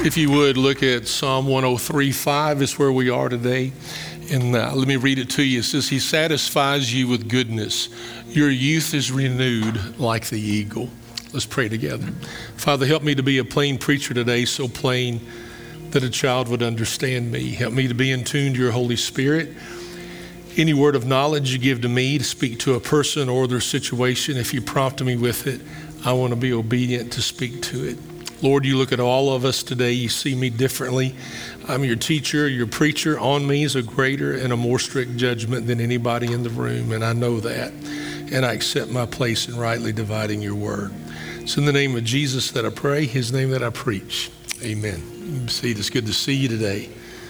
If you would, look at Psalm 103:5 is where we are today. And let me read it to you. It says, He satisfies you with goodness. Your youth is renewed like the eagle. Let's pray together. Father, help me to be a plain preacher today, so plain that a child would understand me. Help me to be in tune to your Holy Spirit. Any word of knowledge you give to me to speak to a person or their situation, if you prompt me with it, I want to be obedient to speak to it. Lord, you look at all of us today, you see me differently. I'm your teacher, your preacher. On me is a greater and a more strict judgment than anybody in the room, and I know that. And I accept my place in rightly dividing your word. It's in the name of Jesus that I pray, his name that I preach. Amen. See, it's good to see you today.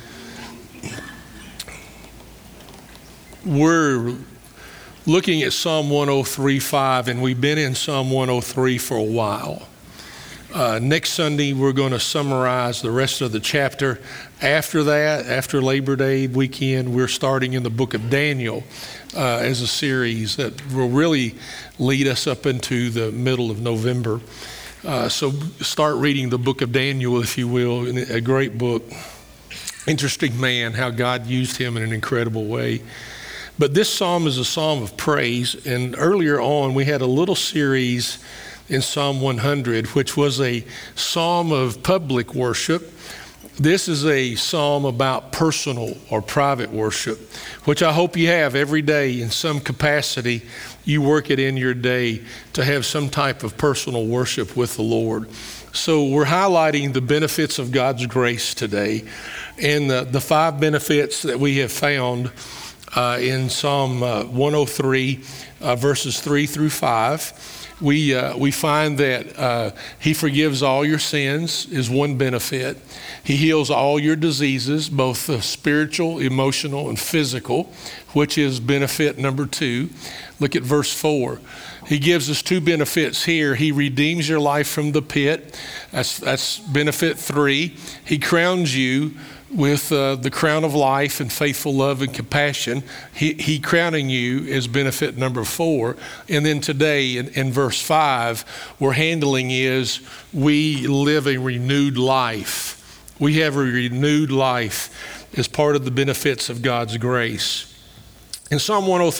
We're looking at Psalm 103:5, and we've been in Psalm 103 for a while. Next Sunday, we're going to summarize the rest of the chapter. After that, after Labor Day weekend, we're starting in the book of Daniel as a series that will really lead us up into the middle of November. So start reading the book of Daniel, if you will, a great book. Interesting man, how God used him in an incredible way. But this psalm is a psalm of praise, and earlier on we had a little series in Psalm 100, which was a psalm of public worship. This is a psalm about personal or private worship, which I hope you have every day in some capacity. You work it in your day to have some type of personal worship with the Lord. So we're highlighting the benefits of God's grace today, and the 5 benefits that we have found in Psalm 103, verses 3 through 5. We find that he forgives all your sins is one benefit. He heals all your diseases, both spiritual, emotional, and physical, which is benefit number 2. Look at verse 4. He gives us 2 benefits here. He redeems your life from the pit. That's benefit 3. He crowns you with the crown of life and faithful love and compassion. He crowning you is benefit number 4. And then today in verse 5, we're handling is we live a renewed life. We have a renewed life as part of the benefits of God's grace. In Psalm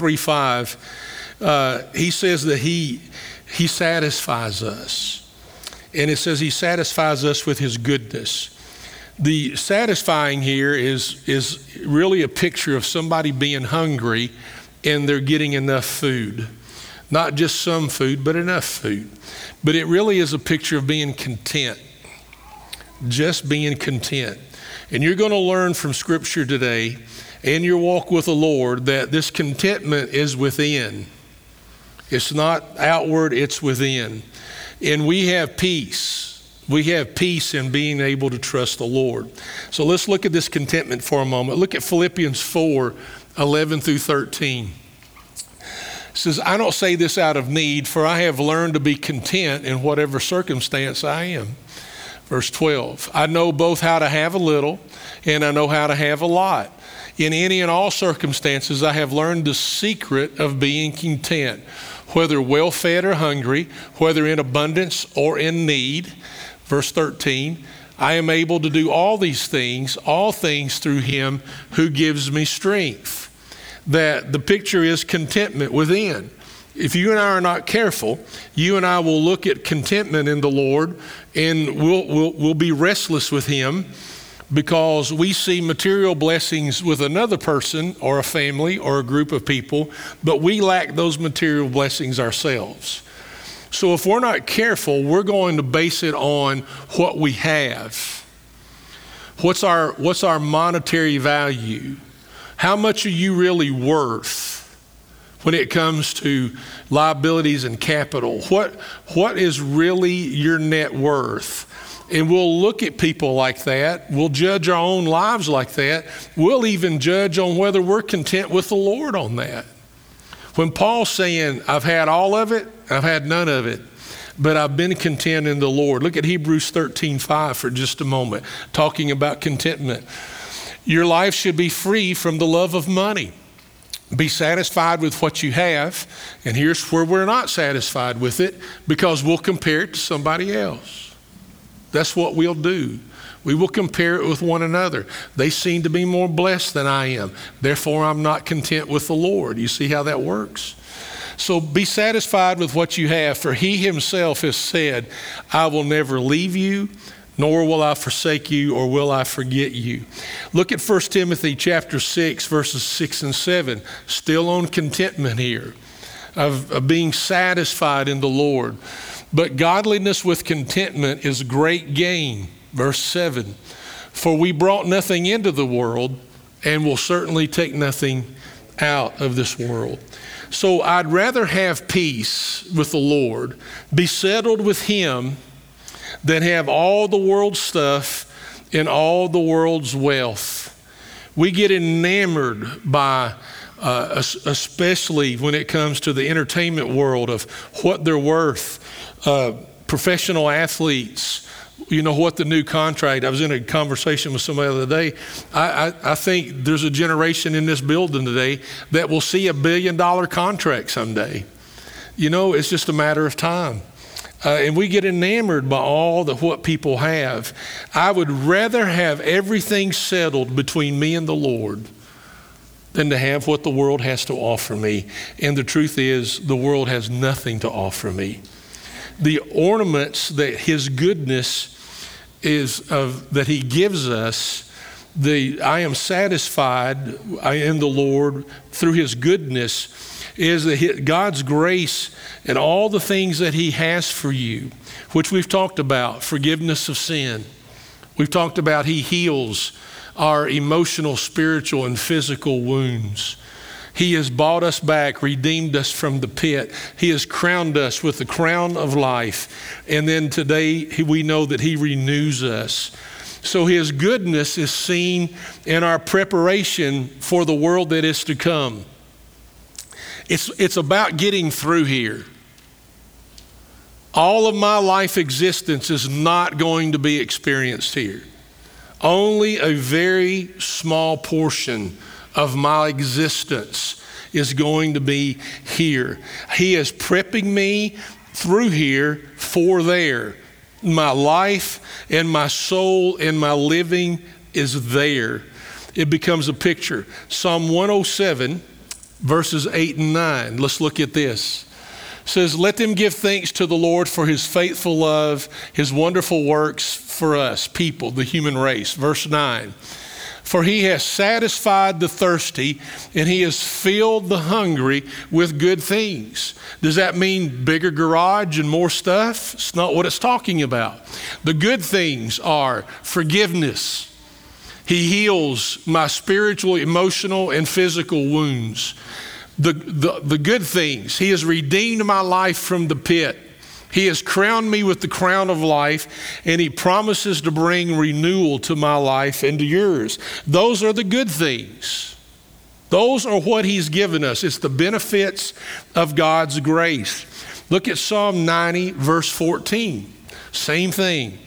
103:5, he says that he satisfies us. And it says he satisfies us with his goodness. The satisfying here is really a picture of somebody being hungry and they're getting enough food. Not just some food, but enough food. But it really is a picture of being content. Just being content. And you're going to learn from Scripture today and your walk with the Lord that this contentment is within. It's not outward, it's within. And we have peace. We have peace in being able to trust the Lord. So let's look at this contentment for a moment. Look at Philippians 4:11 through 13. It says, I don't say this out of need, for I have learned to be content in whatever circumstance I am. Verse 12, I know both how to have a little and I know how to have a lot. In any and all circumstances, I have learned the secret of being content, whether well-fed or hungry, whether in abundance or in need. Verse 13, I am able to do all things through him who gives me strength. That the picture is contentment within. If you and I are not careful, you and I will look at contentment in the Lord and we'll be restless with him because we see material blessings with another person or a family or a group of people, but we lack those material blessings ourselves. So if we're not careful, we're going to base it on what we have. What's our monetary value? How much are you really worth when it comes to liabilities and capital? What is really your net worth? And we'll look at people like that. We'll judge our own lives like that. We'll even judge on whether we're content with the Lord on that. When Paul's saying, I've had all of it, I've had none of it, but I've been content in the Lord. Look at Hebrews 13:5 for just a moment, talking about contentment. Your life should be free from the love of money. Be satisfied with what you have. And here's where we're not satisfied with it, because we'll compare it to somebody else. That's what we'll do. We will compare it with one another. They seem to be more blessed than I am. Therefore, I'm not content with the Lord. You see how that works? So be satisfied with what you have, for he himself has said, I will never leave you, nor will I forsake you, or will I forget you. Look at 1 Timothy chapter 6, verses 6 and 7, still on contentment here, of being satisfied in the Lord. But godliness with contentment is great gain. Verse 7, for we brought nothing into the world, and will certainly take nothing out of this world. So I'd rather have peace with the Lord, be settled with him, than have all the world's stuff and all the world's wealth. We get enamored by, especially when it comes to the entertainment world, of what they're worth. Professional athletes, you know what the new contract, I was in a conversation with somebody the other day. I think there's a generation in this building today that will see $1 billion contract someday. You know, it's just a matter of time. And we get enamored by all what people have. I would rather have everything settled between me and the Lord than to have what the world has to offer me. And the truth is, the world has nothing to offer me. The ornaments that his goodness is of, that he gives us, I am satisfied in the Lord through his goodness, is that God's grace and all the things that he has for you, which we've talked about, forgiveness of sin. We've talked about he heals our emotional, spiritual, and physical wounds. He has bought us back, redeemed us from the pit. He has crowned us with the crown of life. And then today we know that he renews us. So his goodness is seen in our preparation for the world that is to come. It's about getting through here. All of my life existence is not going to be experienced here. Only a very small portion of my existence is going to be here. He is prepping me through here for there. My life and my soul and my living is there. It becomes a picture. Psalm 107, verses 8 and 9. Let's look at this. It says, let them give thanks to the Lord for his faithful love, his wonderful works for us, people, the human race. Verse 9. For he has satisfied the thirsty, and he has filled the hungry with good things. Does that mean bigger garage and more stuff? It's not what it's talking about. The good things are forgiveness. He heals my spiritual, emotional, and physical wounds. The good things. He has redeemed my life from the pit. He has crowned me with the crown of life, and he promises to bring renewal to my life and to yours. Those are the good things. Those are what he's given us. It's the benefits of God's grace. Look at Psalm 90, verse 14. Same thing.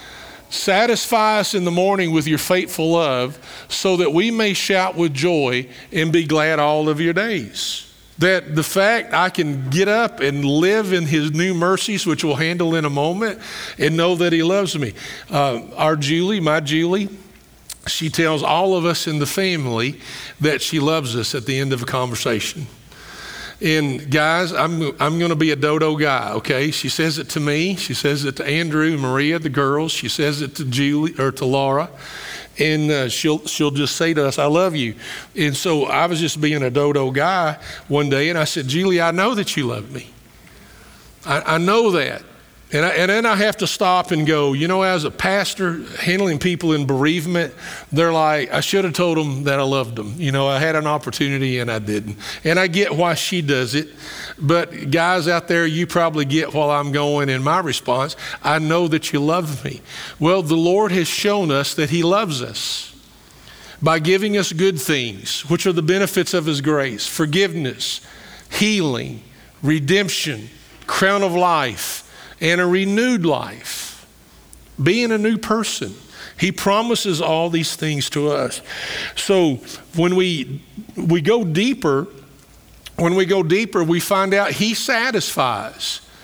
Satisfy us in the morning with your faithful love, so that we may shout with joy and be glad all of your days. That the fact I can get up and live in his new mercies, which we'll handle in a moment, and know that he loves me. My Julie, she tells all of us in the family that she loves us at the end of a conversation. And guys, I'm going to be a dodo guy, okay? She says it to me. She says it to Andrew and Maria, the girls. She says it to Julie or to Laura. And she'll just say to us, I love you. And so I was just being a dodo guy one day, and I said, Julie, I know that you love me. I know that. And then I have to stop and go, you know, as a pastor handling people in bereavement, they're like, I should have told them that I loved them. You know, I had an opportunity and I didn't. And I get why she does it. But guys out there, you probably get while I'm going in my response. I know that you love me. Well, the Lord has shown us that he loves us by giving us good things, which are the benefits of his grace: forgiveness, healing, redemption, crown of life, and a renewed life, being a new person. He promises all these things to us. So when we go deeper, we find out he satisfies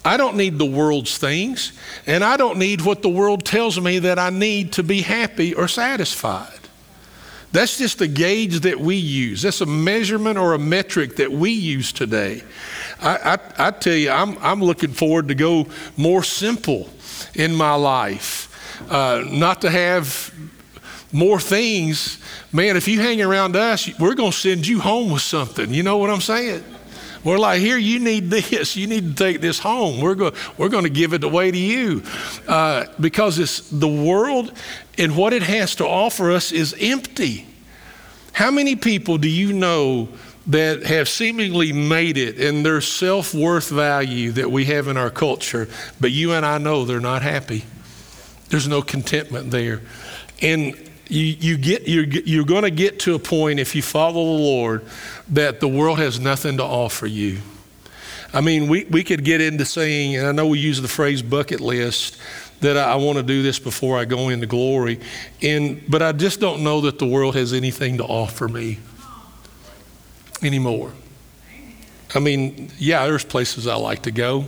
I don't need the world's things, and I don't need what the world tells me that I need to be happy or satisfied. That's just a gauge that we use. That's a measurement or a metric that we use today. I tell you, I'm looking forward to go more simple in my life, not to have more things. Man, if you hang around us, we're going to send you home with something. You know what I'm saying? We're like, here, you need this. You need to take this home. We're going to give it away to you, because it's the world and what it has to offer us is empty. How many people do you know that have seemingly made it in their self-worth value that we have in our culture, but you and I know they're not happy? There's no contentment there. And you're going to get to a point, if you follow the Lord, that the world has nothing to offer you. I mean, we could get into saying, and I know we use the phrase bucket list, that I want to do this before I go into glory, but I just don't know that the world has anything to offer me anymore. I mean, yeah, there's places I like to go.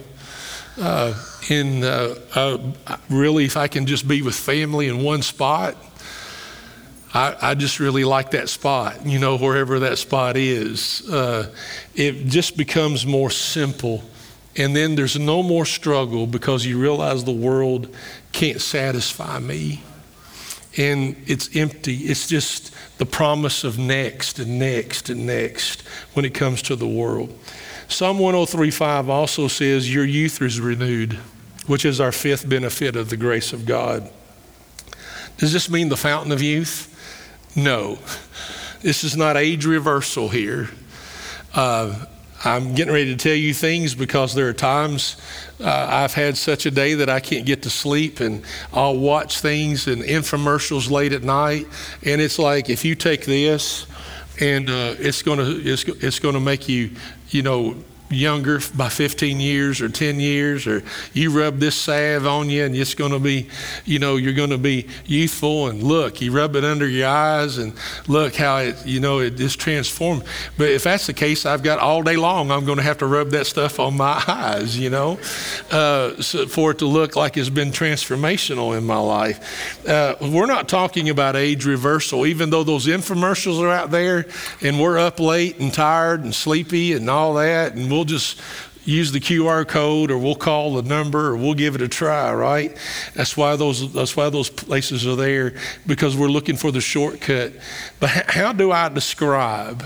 Really, if I can just be with family in one spot, I just really like that spot, wherever that spot is. It just becomes more simple. And then there's no more struggle because you realize the world can't satisfy me. And it's empty. It's just the promise of next and next and next when it comes to the world. Psalm 103:5 also says, your youth is renewed, which is our fifth benefit of the grace of God. Does this mean the fountain of youth? No. This is not age reversal here. I'm getting ready to tell you things because there are times I've had such a day that I can't get to sleep, and I'll watch things and infomercials late at night, and it's like, if you take this and it's going to make you, younger by 15 years or 10 years, or you rub this salve on you and it's going to be, you're going to be youthful, and look, you rub it under your eyes and look how it is transformed. But if that's the case, I've got all day long, I'm going to have to rub that stuff on my eyes, so for it to look like it's been transformational in my life. We're not talking about age reversal, even though those infomercials are out there and we're up late and tired and sleepy and all that, and we'll just use the QR code, or we'll call the number, or we'll give it a try, right? That's why those places are there, because we're looking for the shortcut. But how do I describe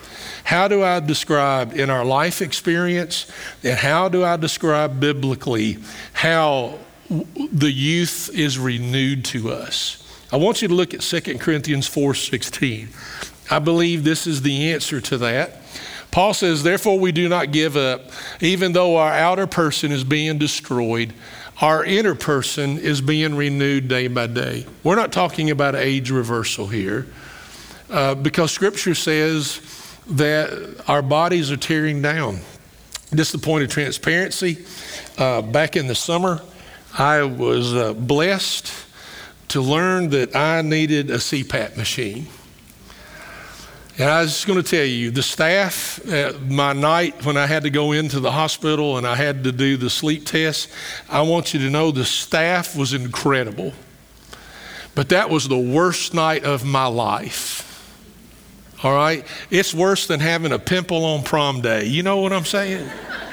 in our life experience, and how do I describe biblically how the youth is renewed to us? I want you to look at 2 Corinthians 4:16. I believe this is the answer to that. Paul says, therefore we do not give up, even though our outer person is being destroyed, our inner person is being renewed day by day. We're not talking about age reversal here, because Scripture says that our bodies are tearing down. Just the point of transparency, back in the summer, I was blessed to learn that I needed a CPAP machine. And I was just going to tell you, the staff, my night when I had to go into the hospital and I had to do the sleep test, I want you to know the staff was incredible. But that was the worst night of my life. All right? It's worse than having a pimple on prom day. You know what I'm saying?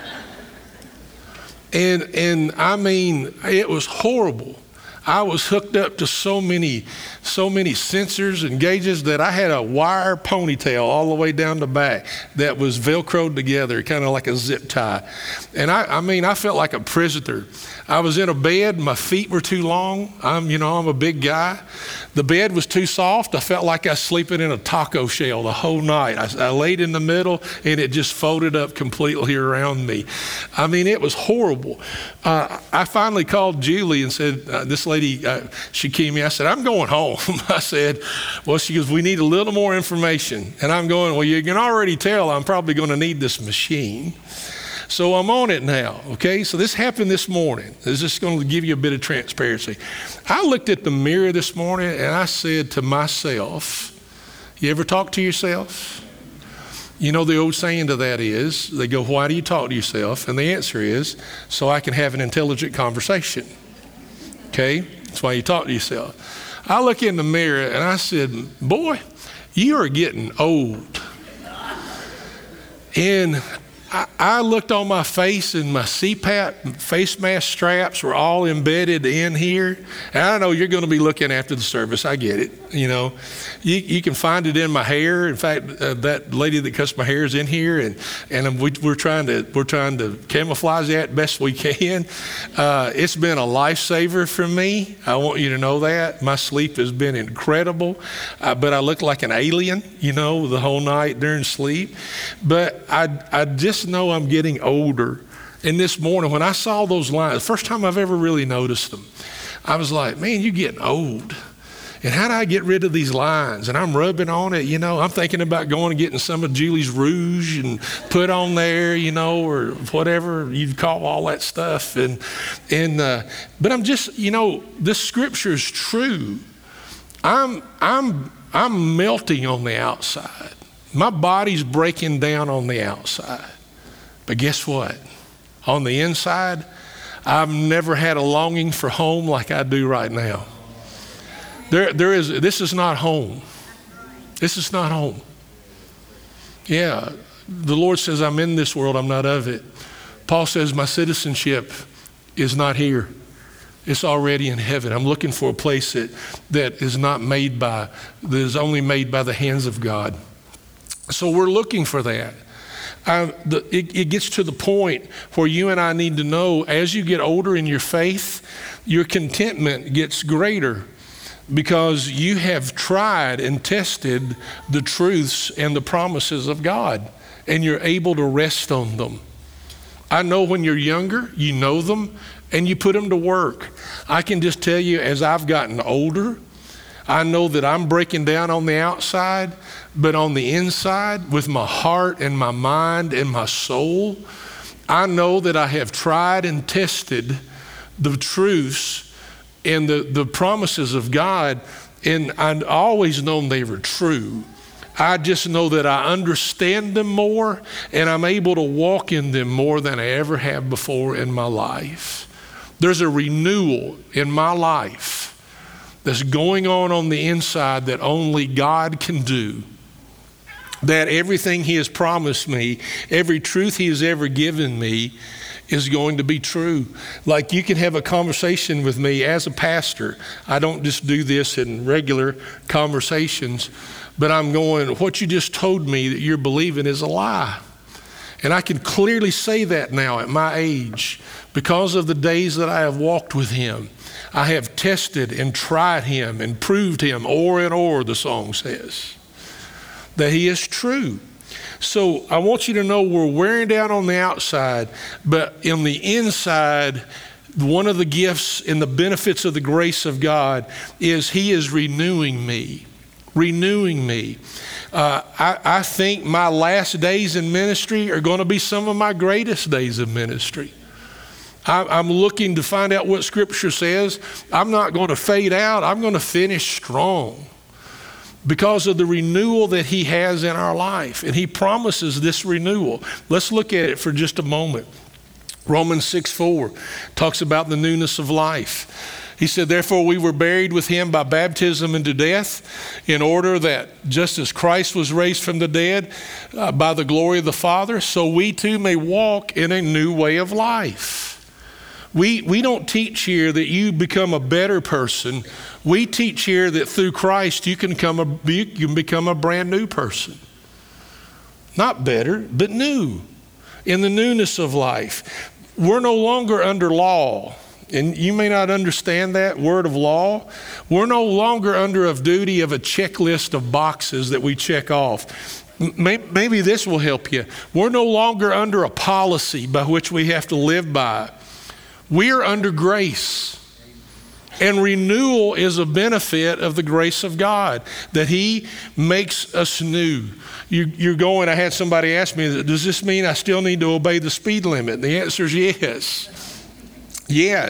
And I mean, it was horrible. I was hooked up to so many sensors and gauges that I had a wire ponytail all the way down the back that was Velcroed together, kind of like a zip tie. And I felt like a prisoner. I was in a bed, my feet were too long. I'm a big guy. The bed was too soft. I felt like I was sleeping in a taco shell the whole night. I laid in the middle and it just folded up completely around me. I mean, it was horrible. I finally called Julie and said, this lady, she came in. I said, I'm going home. I said, well, she goes, we need a little more information. And I'm going, well, you can already tell I'm probably going to need this machine. So I'm on it now, okay? So this happened this morning. This is just going to give you a bit of transparency. I looked at the mirror this morning and I said to myself, you ever talk to yourself? You know, the old saying to that is, they go, why do you talk to yourself? And the answer is, so I can have an intelligent conversation. Okay? That's why you talk to yourself. I look in the mirror and I said, boy, you are getting old. And I looked on my face, and my CPAP face mask straps were all embedded in here. And I know you're going to be looking after the service. I get it. You know, you can find it in my hair. In fact, that lady that cuts my hair is in here, and we're trying to camouflage that best we can. It's been a lifesaver for me. I want you to know that. My sleep has been incredible, but I look like an alien, you know, the whole night during sleep. But I just know I'm getting older. And this morning, when I saw those lines, the first time I've ever really noticed them, I was like, man, you're getting old. And how do I get rid of these lines? And I'm rubbing on it, you know. I'm thinking about going and getting some of Julie's rouge and put on there, you know, or whatever you'd call all that stuff. But I'm just, you know, this scripture is true. I'm melting on the outside. My body's breaking down on the outside. But guess what? On the inside, I've never had a longing for home like I do right now. This is not home. This is not home. Yeah, the Lord says, I'm in this world, I'm not of it. Paul says, my citizenship is not here. It's already in heaven. I'm looking for a place that is only made by the hands of God. So we're looking for that. It gets to the point where you and I need to know, as you get older in your faith, your contentment gets greater because you have tried and tested the truths and the promises of God, and you're able to rest on them. I know when you're younger, you know them and you put them to work. I can just tell you, as I've gotten older, I know that I'm breaking down on the outside, but on the inside, with my heart and my mind and my soul, I know that I have tried and tested the truths and the promises of God, and I've always known they were true. I just know that I understand them more, and I'm able to walk in them more than I ever have before in my life. There's a renewal in my life that's going on the inside that only God can do. That everything He has promised me, every truth He has ever given me is going to be true. Like, you can have a conversation with me as a pastor. I don't just do this in regular conversations, but I'm going, what you just told me that you're believing is a lie. And I can clearly say that now at my age because of the days that I have walked with Him. I have tested and tried Him and proved Him o'er and o'er, the song says, that He is true. So I want you to know we're wearing down on the outside, but in the inside, one of the gifts and the benefits of the grace of God is He is renewing me. Renewing me. I think my last days in ministry are going to be some of my greatest days of ministry. I'm looking to find out what Scripture says. I'm not going to fade out. I'm going to finish strong because of the renewal that He has in our life. And He promises this renewal. Let's look at it for just a moment. Romans 6:4 talks about the newness of life. He said, therefore we were buried with Him by baptism into death, in order that just as Christ was raised from the dead by the glory of the Father, so we too may walk in a new way of life. We don't teach here that you become a better person. We teach here that through Christ you can become a brand new person. Not better, but new. In the newness of life. We're no longer under law. And you may not understand that word of law. We're no longer under a duty of a checklist of boxes that we check off. Maybe this will help you. We're no longer under a policy by which we have to live by. We're under grace. And renewal is a benefit of the grace of God, that He makes us new. You're going, I had somebody ask me, does this mean I still need to obey the speed limit? The answer is yes. Yes.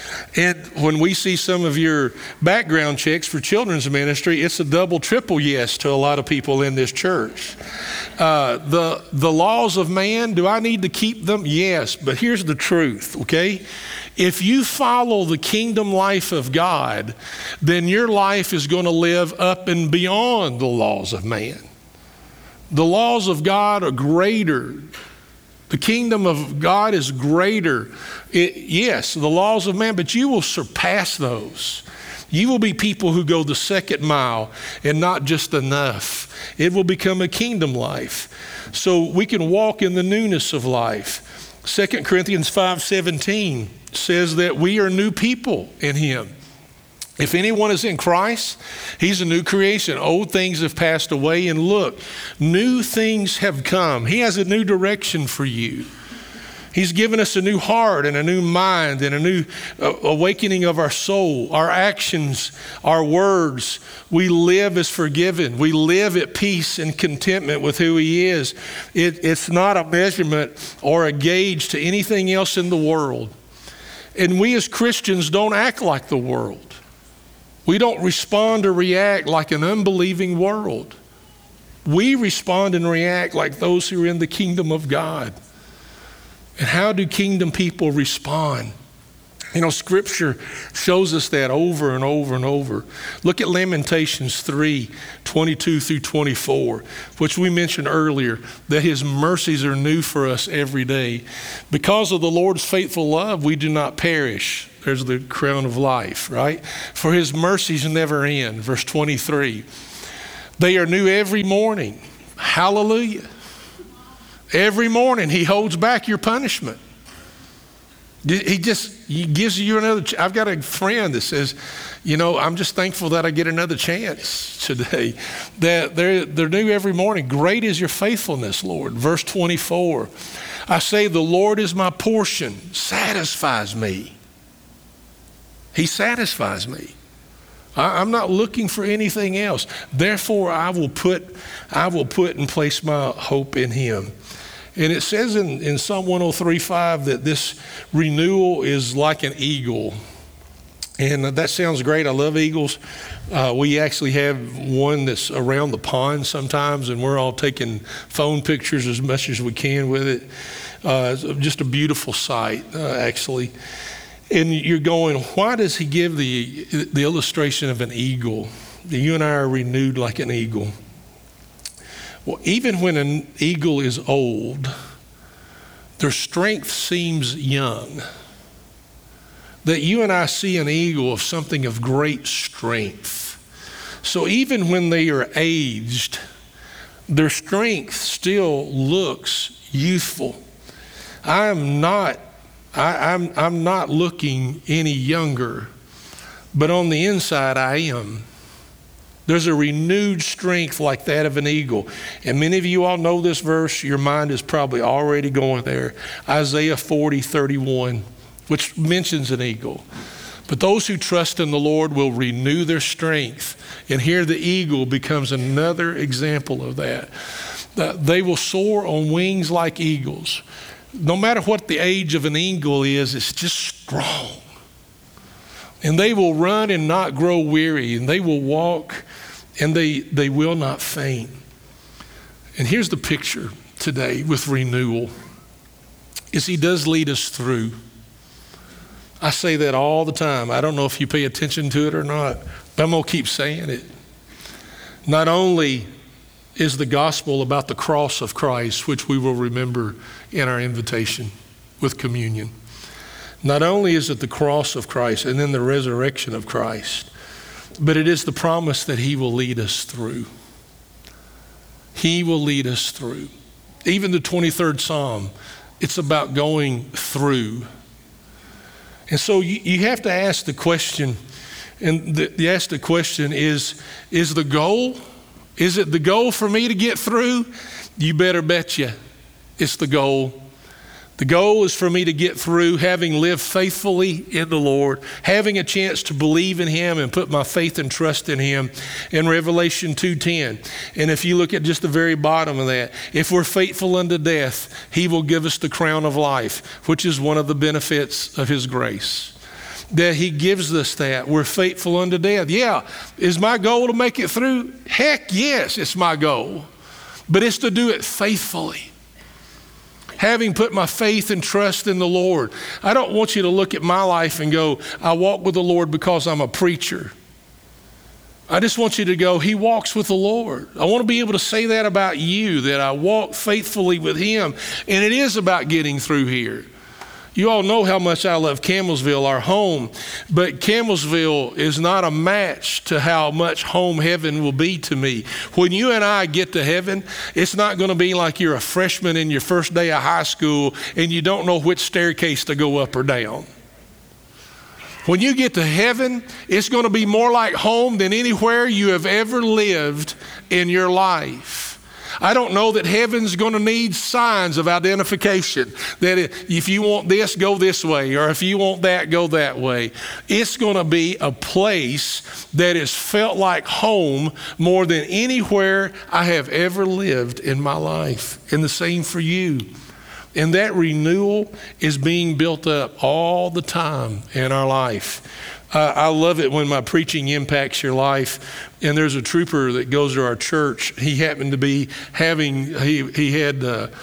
And when we see some of your background checks for children's ministry, it's a double, triple yes to a lot of people in this church. The laws of man, do I need to keep them? Yes, but here's the truth, okay? If you follow the kingdom life of God, then your life is going to live up and beyond the laws of man. The laws of God are greater. The kingdom of God is greater. Yes, the laws of man, but you will surpass those. You will be people who go the second mile and not just enough. It will become a kingdom life. So we can walk in the newness of life. 2 Corinthians 5:17 says that we are new people in him. If anyone is in Christ, he's a new creation. Old things have passed away, and look, new things have come. He has a new direction for you. He's given us a new heart and a new mind and a new awakening of our soul, our actions, our words. We live as forgiven. We live at peace and contentment with who he is. It's not a measurement or a gauge to anything else in the world. And we as Christians don't act like the world. We don't respond or react like an unbelieving world. We respond and react like those who are in the kingdom of God. And how do kingdom people respond? You know, Scripture shows us that over and over and over. Look at Lamentations 3:22 through 24, which we mentioned earlier, that his mercies are new for us every day. Because of the Lord's faithful love, we do not perish. There's the crown of life, right? For his mercies never end. Verse 23. They are new every morning. Hallelujah. Every morning he holds back your punishment. He gives you another. I've got a friend that says, you know, I'm just thankful that I get another chance today. That they're new every morning. Great is your faithfulness, Lord. Verse 24. I say, the Lord is my portion, satisfies me. He satisfies me. I'm not looking for anything else. Therefore, I will put and place my hope in him. And it says in Psalm 103:5 that this renewal is like an eagle. And that sounds great. I love eagles. We actually have one that's around the pond sometimes, and we're all taking phone pictures as much as we can with it. It's just a beautiful sight, actually. And you're going, why does he give the illustration of an eagle? You and I are renewed like an eagle. Well, even when an eagle is old, their strength seems young. That you and I see an eagle of something of great strength. So even when they are aged, their strength still looks youthful. I'm not looking any younger, but on the inside I am. There's a renewed strength like that of an eagle. And many of you all know this verse. Your mind is probably already going there. Isaiah 40:31, which mentions an eagle. But those who trust in the Lord will renew their strength. And here the eagle becomes another example of that. They will soar on wings like eagles. No matter what the age of an eagle is, it's just strong. And they will run and not grow weary, and they will walk and they will not faint. And here's the picture today with renewal, is he does lead us through. I say that all the time. I don't know if you pay attention to it or not, but I'm going to keep saying it. Not only is the gospel about the cross of Christ, which we will remember in our invitation with communion. Not only is it the cross of Christ and then the resurrection of Christ, but it is the promise that he will lead us through. He will lead us through. Even the 23rd Psalm, it's about going through. And so you have to ask the question, and the question is the goal? Is it the goal for me to get through? You better bet you it's the goal. The goal is for me to get through, having lived faithfully in the Lord, having a chance to believe in him and put my faith and trust in him in Revelation 2:10. And if you look at just the very bottom of that, if we're faithful unto death, he will give us the crown of life, which is one of the benefits of his grace. that he gives us that. We're faithful unto death. Yeah, is my goal to make it through? Heck yes, it's my goal. But it's to do it faithfully. Having put my faith and trust in the Lord. I don't want you to look at my life and go, I walk with the Lord because I'm a preacher. I just want you to go, he walks with the Lord. I want to be able to say that about you, that I walk faithfully with him. And it is about getting through here. You all know how much I love Campbellsville, our home, but Campbellsville is not a match to how much home heaven will be to me. When you and I get to heaven, it's not going to be like you're a freshman in your first day of high school and you don't know which staircase to go up or down. When you get to heaven, it's going to be more like home than anywhere you have ever lived in your life. I don't know that heaven's going to need signs of identification, that if you want this, go this way, or if you want that, go that way. It's going to be a place that is felt like home more than anywhere I have ever lived in my life. And the same for you. And that renewal is being built up all the time in our life. I love it when my preaching impacts your life. And there's a trooper that goes to our church. He happened to be having, he had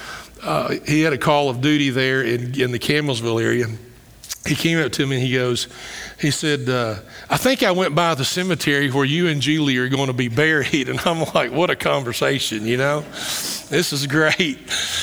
a call of duty there in the Campbellsville area. He came up to me and he said, I think I went by the cemetery where you and Julie are going to be buried. And I'm like, what a conversation, you know? This is great.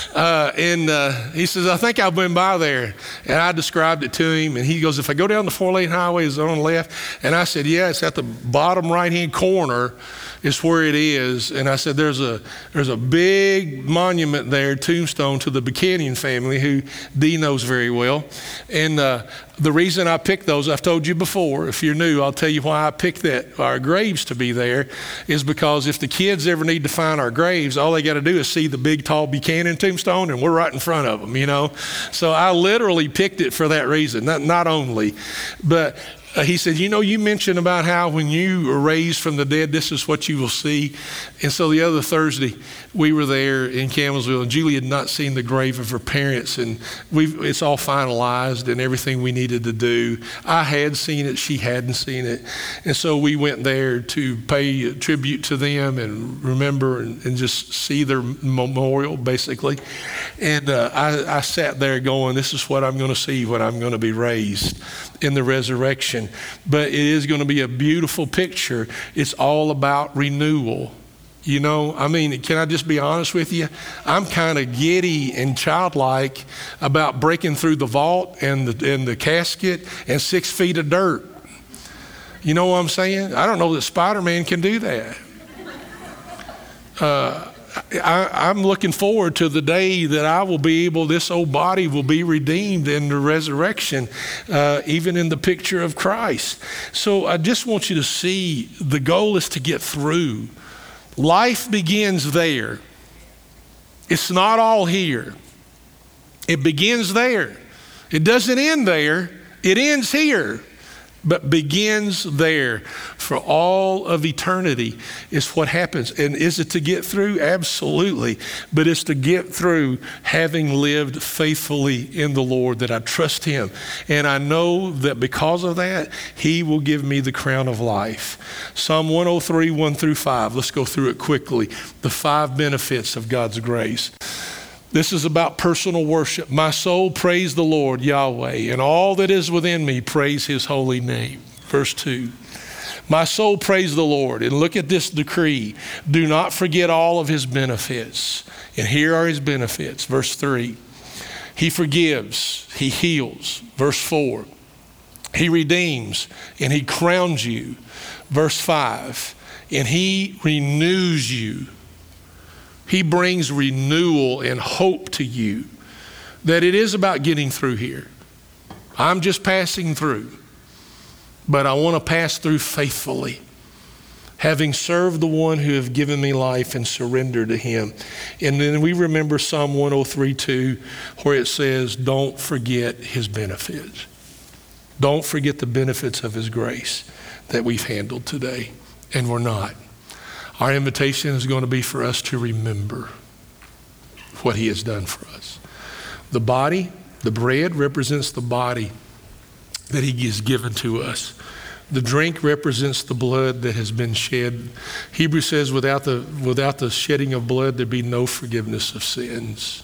And he says, I think I've been by there. And I described it to him. And he goes, if I go down the 4-lane highway, is it on the left? And I said, yeah, it's at the bottom right-hand corner is where it is. And I said, there's a big monument there, tombstone to the Buchanan family, who Dee knows very well. And the reason I picked those, I've told you before, if you're new, I'll tell you why I picked our graves to be there, is because if the kids ever need to find our graves, all they got to do is see the big, tall Buchanan tombstone, and we're right in front of them, you know. So I literally picked it for that reason, not only, but he said, you know, you mentioned about how when you were raised from the dead, this is what you will see. And so the other Thursday, we were there in Campbellsville, and Julie had not seen the grave of her parents, and it's all finalized and everything we needed to do. I had seen it, she hadn't seen it. And so we went there to pay tribute to them and remember and just see their memorial, basically. And I sat there going, this is what I'm going to see when I'm going to be raised in the resurrection. But it is going to be a beautiful picture. It's all about renewal. You know, I mean, can I just be honest with you? I'm kind of giddy and childlike about breaking through the vault and the casket and 6 feet of dirt. You know what I'm saying? I don't know that Spider-Man can do that. I'm looking forward to the day that I will be able, this old body will be redeemed in the resurrection, even in the picture of Christ. So I just want you to see the goal is to get through. Life begins there. It's not all here. It begins there. It doesn't end there. It ends here, but begins there. For all of eternity is what happens. And is it to get through? Absolutely. But it's to get through having lived faithfully in the Lord, that I trust him. And I know that because of that, he will give me the crown of life. Psalm 103, 1-5. Let's go through it quickly. The 5 benefits of God's grace. This is about personal worship. My soul, praise the Lord, Yahweh, and all that is within me, praise his holy name. Verse 2. My soul, praise the Lord. And look at this decree. Do not forget all of his benefits. And here are his benefits. Verse 3. He forgives. He heals. Verse 4. He redeems and he crowns you. Verse 5. And he renews you. He brings renewal and hope to you, that it is about getting through here. I'm just passing through, but I want to pass through faithfully, having served the one who have given me life and surrendered to him. And then we remember Psalm 103:2, where it says, don't forget his benefits. Don't forget the benefits of his grace that we've handled today, and we're not. Our invitation is going to be for us to remember what he has done for us. The body, the bread represents the body that he has given to us. The drink represents the blood that has been shed. Hebrews says without the shedding of blood, there'd be no forgiveness of sins.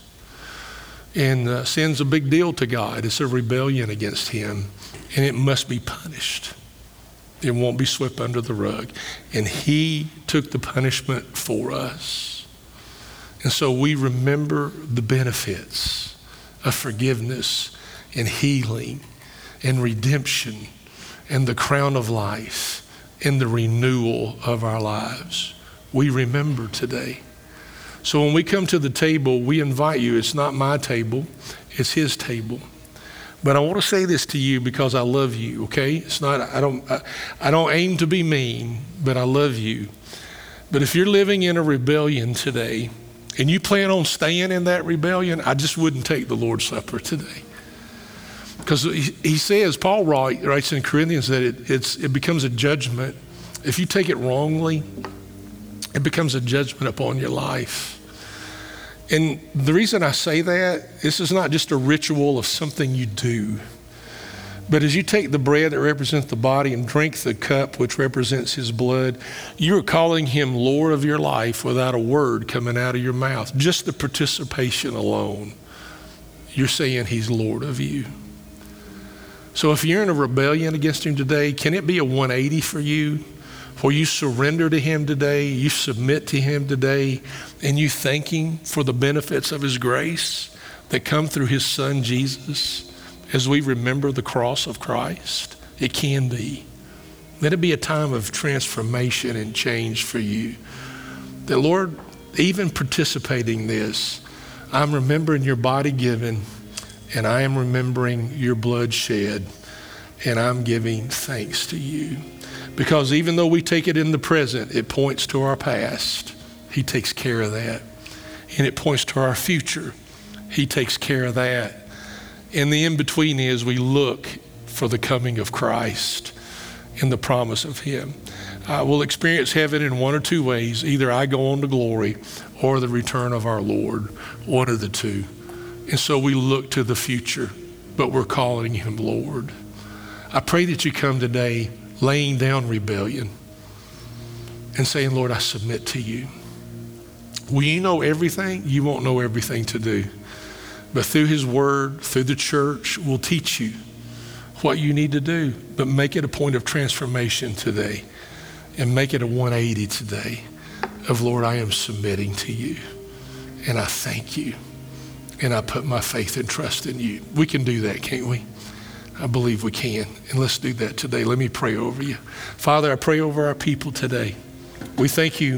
And sin's a big deal to God. It's a rebellion against him, and it must be punished. It won't be swept under the rug. And he took the punishment for us. And so we remember the benefits of forgiveness and healing and redemption and the crown of life and the renewal of our lives. We remember today. So when we come to the table, we invite you. It's not my table, it's his table. But I want to say this to you because I love you, okay? It's not, I don't aim to be mean, but I love you. But if you're living in a rebellion today and you plan on staying in that rebellion, I just wouldn't take the Lord's Supper today. Because he says, Paul writes in Corinthians that it becomes a judgment. If you take it wrongly, it becomes a judgment upon your life. And the reason I say that, this is not just a ritual of something you do. But as you take the bread that represents the body and drink the cup which represents his blood, you're calling him Lord of your life without a word coming out of your mouth. Just the participation alone, you're saying he's Lord of you. So if you're in a rebellion against him today, can it be a 180 for you? Where you surrender to him today, you submit to him today, and you thank him for the benefits of his grace that come through his son Jesus as we remember the cross of Christ? It can be. Let it be a time of transformation and change for you. That Lord, even participating in this, I'm remembering your body given, and I am remembering your blood shed, and I'm giving thanks to you. Because even though we take it in the present, it points to our past. He takes care of that. And it points to our future. He takes care of that. And the in-between is we look for the coming of Christ and the promise of him. We'll experience heaven in one or two ways. Either I go on to glory or the return of our Lord. One of the two. And so we look to the future, but we're calling him Lord. I pray that you come today laying down rebellion and saying, Lord, I submit to you. Will you know everything? You won't know everything to do. But through his word, through the church, we'll teach you what you need to do. But make it a point of transformation today. And make it a 180 today of, Lord, I am submitting to you. And I thank you. And I put my faith and trust in you. We can do that, can't we? I believe we can. And let's do that today. Let me pray over you. Father, I pray over our people today. We thank you.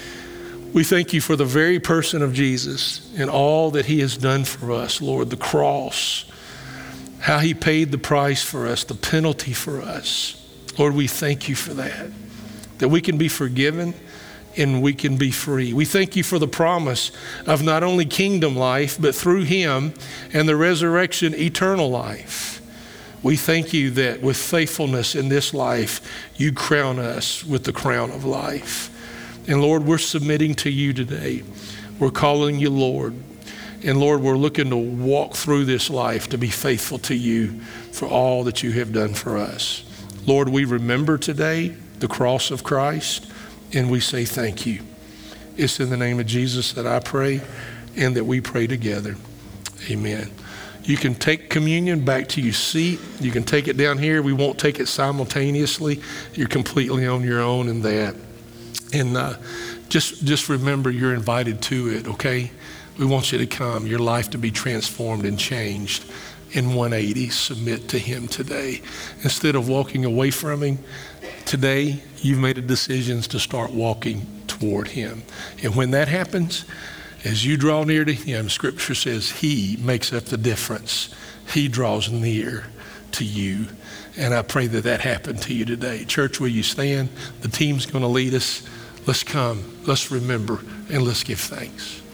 We thank you for the very person of Jesus and all that he has done for us, Lord, the cross, how he paid the price for us, the penalty for us. Lord, we thank you for that we can be forgiven and we can be free. We thank you for the promise of not only kingdom life, but through him and the resurrection, eternal life. We thank you that with faithfulness in this life, you crown us with the crown of life. And Lord, we're submitting to you today. We're calling you Lord. And Lord, we're looking to walk through this life to be faithful to you for all that you have done for us. Lord, we remember today the cross of Christ, and we say thank you. It's in the name of Jesus that I pray and that we pray together. Amen. You can take communion back to your seat. You can take it down here. We won't take it simultaneously. You're completely on your own in that. And just remember you're invited to it, okay? We want you to come, your life to be transformed and changed in 180. Submit to him today. Instead of walking away from him, today you've made a decision to start walking toward him. And when that happens, as you draw near to him, Scripture says he makes up the difference. He draws near to you. And I pray that that happened to you today. Church, will you stand? The team's going to lead us. Let's come. Let's remember. And let's give thanks.